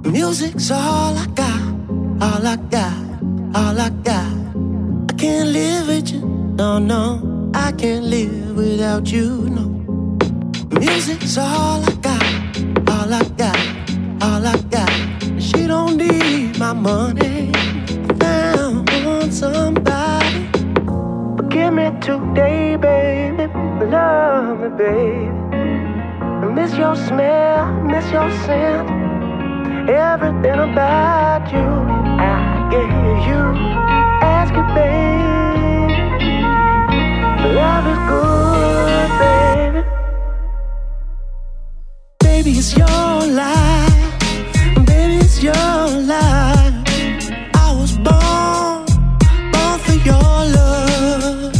Music's all I got, all I got, all I got. I can't live with you, no, no. I can't live without you, no. Music's all I got, all I got, all I got. She don't need my money. Found somebody. Forgive me today, baby. Love me, baby. I miss your smell, miss your scent. Everything about you, I gave you. Ask you, baby. Love is good, baby. Baby, it's your life. Baby, it's your life. I was born for your love.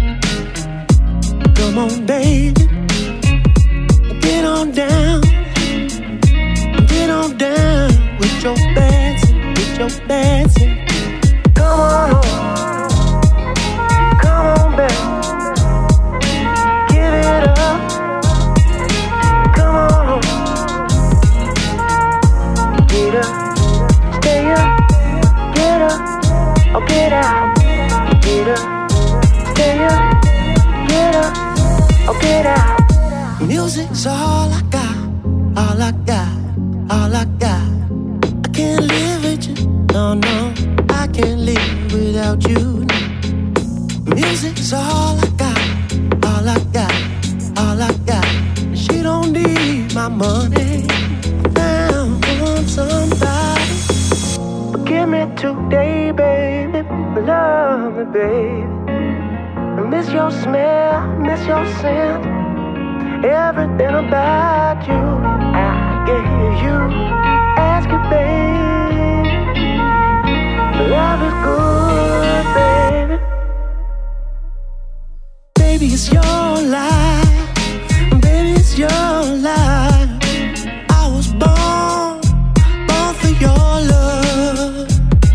Come on, baby. Get on down. Get on down with your dancing, with your dancing. Come on home. Come on back. Give it up. Come on home. Get up. Stay up. Get up. Or get out. Get up. Stay up. Get up. Or get out. Music's all I got. All I got. All I got. I can't live with you, no, no. I can't live without you, no. Music's all I got, all I got, all I got. She don't need my money. Found somebody. Forgive me today, baby. Love me, baby. I miss your smell, miss your scent. Everything about you, I gave you. Ask you, baby. Love is good, baby. Baby, it's your life. Baby, it's your life. I was born for your love.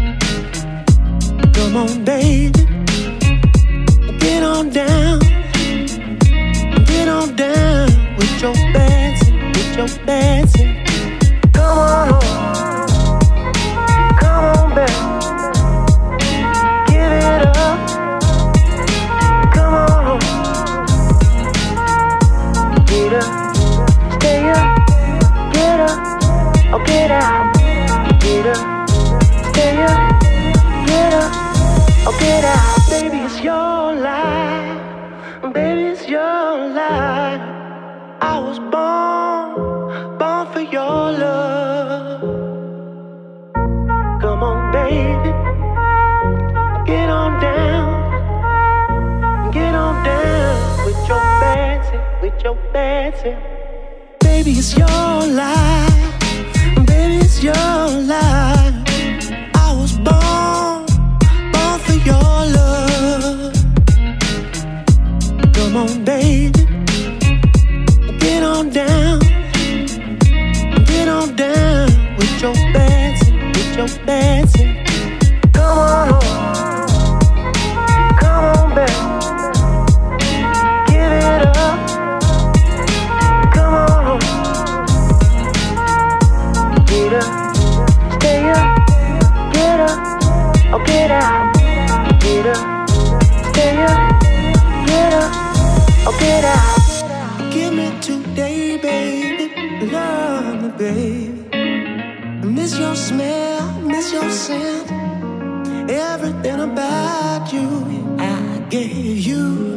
Come on, baby. Get on down. Get on down with your dancing, with your dancing. Come on home. Come on back. Give it up. Come on home. Get up. Stay up. Get up. Or get out. Get up. Stay up. Get up. Or get out. Baby, it's your life. Baby, it's your life. I was born for your love. Come on, baby. Get on down. Get on down with your dancing, with your dancing. Baby, it's your life. Baby, it's your life. I was born for your love. Come on, baby. Get on down. Get on down with your dancing, with your dancing. Come on home. Come on back. Give it up. Come on home. Get up. Stay up. Get up. Or get out. Get up. Stay up. Get up. Or get out. Give me today, baby. Love me, baby. I miss your smell, miss your scent. Everything about you, I gave you.